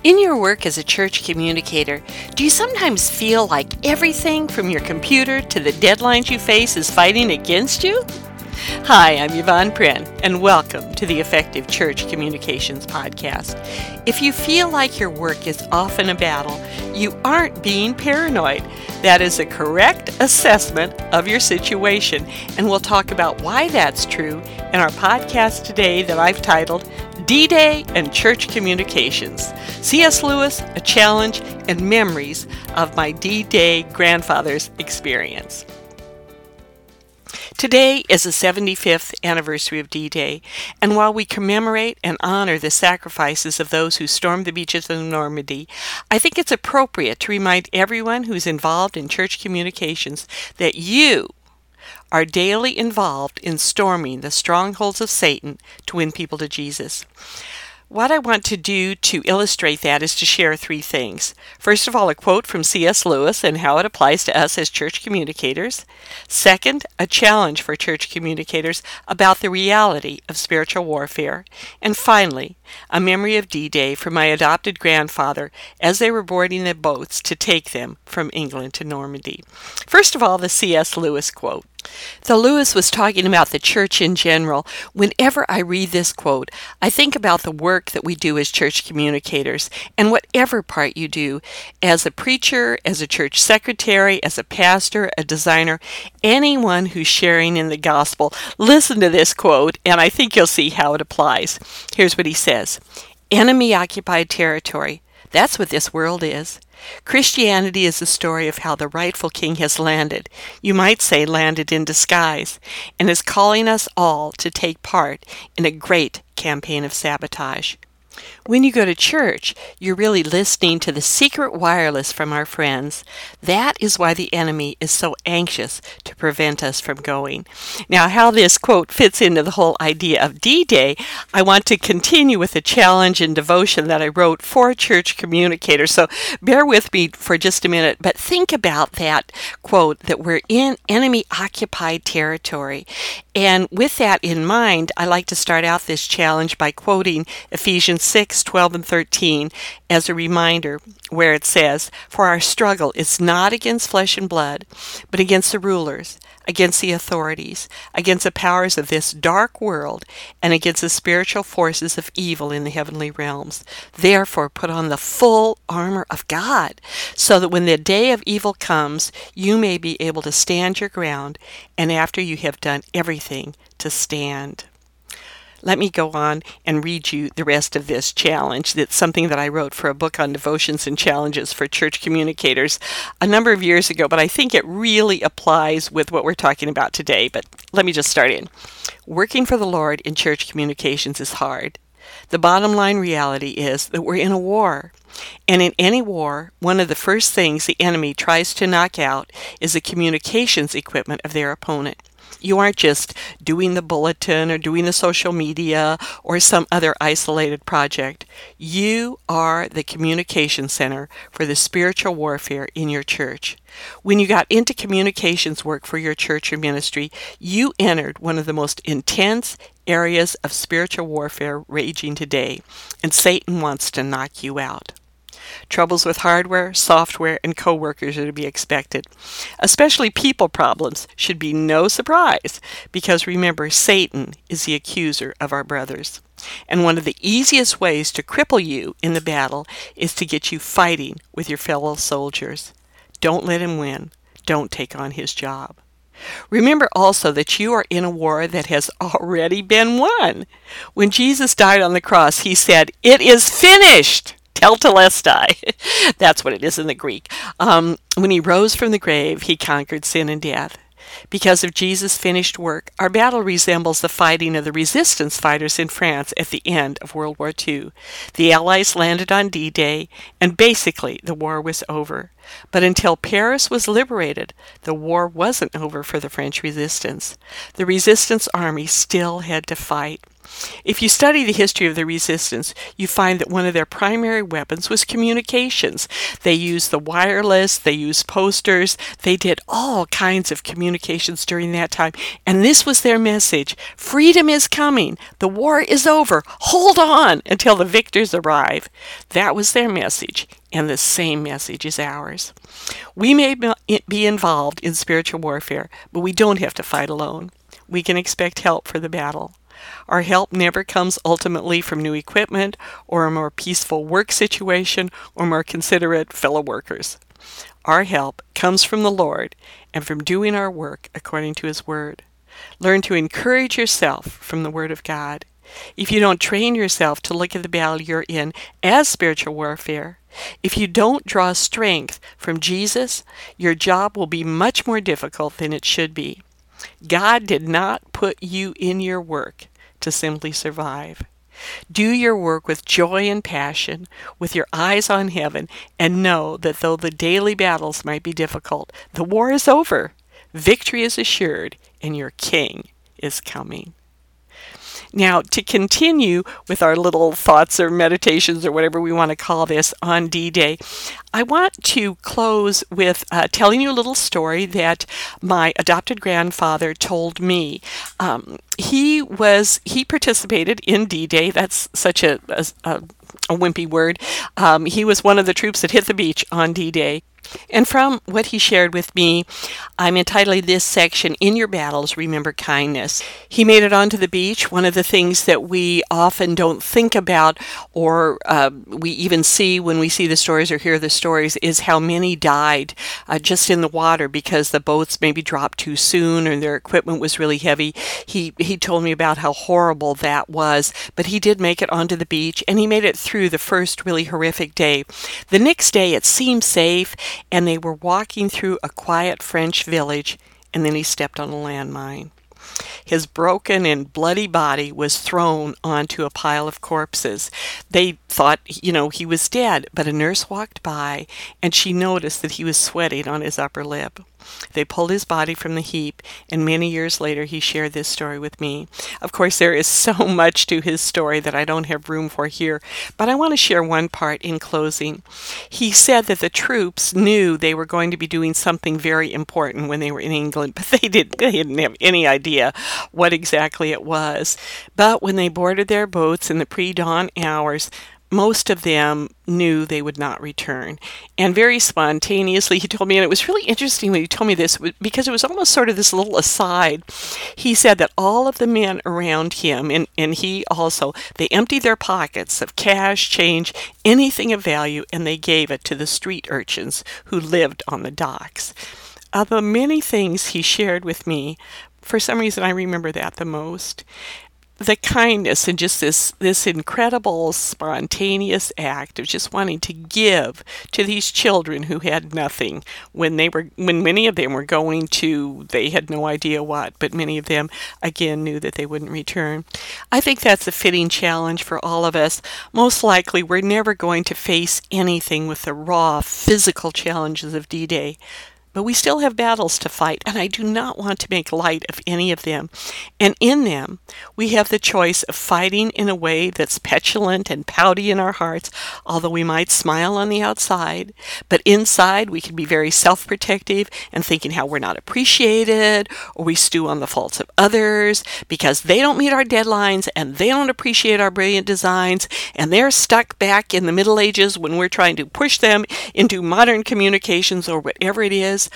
In your work as a church communicator, do you sometimes feel like everything from your computer to the deadlines you face is fighting against you? Hi, I'm Yvonne Prin, and welcome to the Effective Church Communications Podcast. If you feel like your work is often a battle, you aren't being paranoid. That is a correct assessment of your situation, and we'll talk about why that's true in our podcast today that I've titled D-Day and Church Communications, C.S. Lewis, a Challenge, and Memories of My D-Day Grandfather's Experience. Today is the 75th anniversary of D-Day, and while we commemorate and honor the sacrifices of those who stormed the beaches of Normandy, I think it's appropriate to remind everyone who's involved in church communications that you are daily involved in storming the strongholds of Satan to win people to Jesus. What I want to do to illustrate that is to share three things. First of all, a quote from C.S. Lewis and how it applies to us as church communicators. Second, a challenge for church communicators about the reality of spiritual warfare. And finally, a memory of D-Day from my adopted grandfather as they were boarding the boats to take them from England to Normandy. First of all, the C.S. Lewis quote. Though Lewis was talking about the church in general, whenever I read this quote, I think about the work that we do as church communicators, and whatever part you do, as a preacher, as a church secretary, as a pastor, a designer, anyone who's sharing in the gospel, listen to this quote, and I think you'll see how it applies. Here's what he says. Enemy-occupied territory. That's what this world is. Christianity is the story of how the rightful king has landed, you might say landed in disguise, and is calling us all to take part in a great campaign of sabotage. When you go to church, you're really listening to the secret wireless from our friends. That is why the enemy is so anxious to prevent us from going. Now, how this quote fits into the whole idea of D-Day, I want to continue with a challenge and devotion that I wrote for church communicators. So bear with me for just a minute, but think about that quote that we're in enemy-occupied territory. And with that in mind, I like to start out this challenge by quoting Ephesians 6:12 and 13 as a reminder where it says, "For our struggle is not against flesh and blood, but against the rulers, against the authorities, against the powers of this dark world, and against the spiritual forces of evil in the heavenly realms. Therefore put on the full armor of God, so that when the day of evil comes, you may be able to stand your ground, and after you have done everything, to stand." Let me go on and read you the rest of this challenge. That's something that I wrote for a book on devotions and challenges for church communicators a number of years ago, but I think it really applies with what we're talking about today. But let me just start in. Working for the Lord in church communications is hard. The bottom line reality is that we're in a war. And in any war, one of the first things the enemy tries to knock out is the communications equipment of their opponent. You aren't just doing the bulletin or doing the social media or some other isolated project. You are the communication center for the spiritual warfare in your church. When you got into communications work for your church or ministry, you entered one of the most intense areas of spiritual warfare raging today, and Satan wants to knock you out. Troubles with hardware, software, and coworkers are to be expected. Especially people problems should be no surprise, because remember, Satan is the accuser of our brothers. And one of the easiest ways to cripple you in the battle is to get you fighting with your fellow soldiers. Don't let him win. Don't take on his job. Remember also that you are in a war that has already been won. When Jesus died on the cross, he said, "It is finished." Tetelestai. That's what it is in the Greek. When he rose from the grave, he conquered sin and death. Because of Jesus' finished work, our battle resembles the fighting of the resistance fighters in France at the end of World War II. The Allies landed on D-Day, and basically the war was over. But until Paris was liberated, the war wasn't over for the French resistance. The resistance army still had to fight. If you study the history of the resistance, you find that one of their primary weapons was communications. They used the wireless, they used posters, they did all kinds of communications during that time. And this was their message: freedom is coming, the war is over, hold on until the victors arrive. That was their message, and the same message is ours. We may be involved in spiritual warfare, but we don't have to fight alone. We can expect help for the battle. Our help never comes ultimately from new equipment or a more peaceful work situation or more considerate fellow workers. Our help comes from the Lord and from doing our work according to His Word. Learn to encourage yourself from the Word of God. If you don't train yourself to look at the battle you're in as spiritual warfare, if you don't draw strength from Jesus, your job will be much more difficult than it should be. God did not put you in your work to simply survive. Do your work with joy and passion, with your eyes on heaven, and know that though the daily battles might be difficult, the war is over, victory is assured, and your King is coming. Now, to continue with our little thoughts or meditations or whatever we want to call this on D-Day, I want to close with telling you a little story that my adopted grandfather told me. He participated in D-Day. That's such a wimpy word. He was one of the troops that hit the beach on D-Day. And from what he shared with me, I'm entitling this section, "In Your Battles, Remember Kindness." He made it onto the beach. One of the things that we often don't think about, or we even see when we see the stories or hear the stories, is how many died just in the water because the boats maybe dropped too soon or their equipment was really heavy. He told me about how horrible that was, but he did make it onto the beach, and he made it through the first really horrific day. The next day it seemed safe, and they were walking through a quiet French village, and then he stepped on a landmine. His broken and bloody body was thrown onto a pile of corpses. They thought, he was dead, but a nurse walked by, and she noticed that he was sweating on his upper lip. They pulled his body from the heap, and many years later he shared this story with me. Of course, there is so much to his story that I don't have room for here, but I want to share one part in closing. He said that the troops knew they were going to be doing something very important when they were in England, but they didn't have any idea what exactly it was. But when they boarded their boats in the pre-dawn hours, most of them knew they would not return. And very spontaneously, he told me, and it was really interesting when he told me this, because it was almost sort of this little aside. He said that all of the men around him, and he also, they emptied their pockets of cash, change, anything of value, and they gave it to the street urchins who lived on the docks. Of the many things he shared with me, for some reason I remember that the most. The kindness and just this incredible spontaneous act of just wanting to give to these children who had nothing when many of them were going to, they had no idea what, but many of them again knew that they wouldn't return. I think that's a fitting challenge for all of us. Most likely we're never going to face anything with the raw physical challenges of D-Day. But we still have battles to fight, and I do not want to make light of any of them. And in them, we have the choice of fighting in a way that's petulant and pouty in our hearts, although we might smile on the outside. But inside, we can be very self-protective and thinking how we're not appreciated, or we stew on the faults of others because they don't meet our deadlines, and they don't appreciate our brilliant designs, and they're stuck back in the Middle Ages when we're trying to push them into modern communications or whatever it is.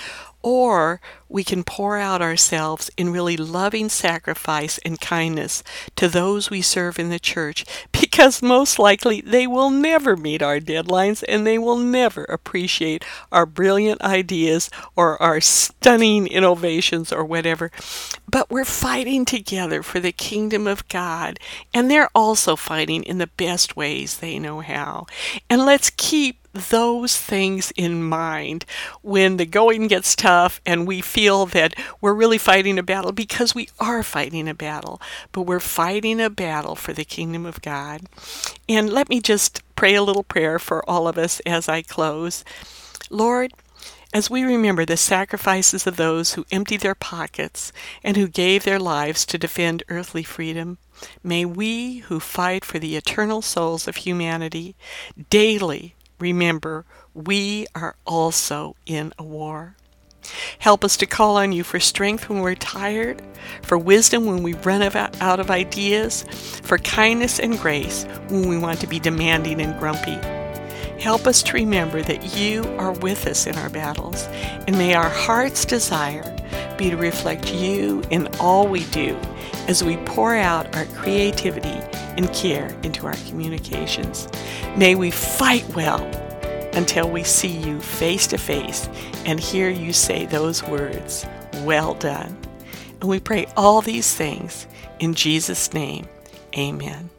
Or we can pour out ourselves in really loving sacrifice and kindness to those we serve in the church, because most likely they will never meet our deadlines and they will never appreciate our brilliant ideas or our stunning innovations or whatever. But we're fighting together for the kingdom of God, and they're also fighting in the best ways they know how. And let's keep those things in mind when the going gets tough and we feel that we're really fighting a battle, because we are fighting a battle, but we're fighting a battle for the kingdom of God. And let me just pray a little prayer for all of us as I close. Lord, As we remember the sacrifices of those who emptied their pockets and who gave their lives to defend earthly freedom, may we who fight for the eternal souls of humanity daily remember we are also in a war. Help us to call on you for strength when we're tired, for wisdom when we run out of ideas, for kindness and grace when we want to be demanding and grumpy. Help us to remember that you are with us in our battles, and may our heart's desire be to reflect you in all we do as we pour out our creativity and care into our communications. May we fight well until we see you face to face and hear you say those words, "Well done." And we pray all these things in Jesus' name. Amen.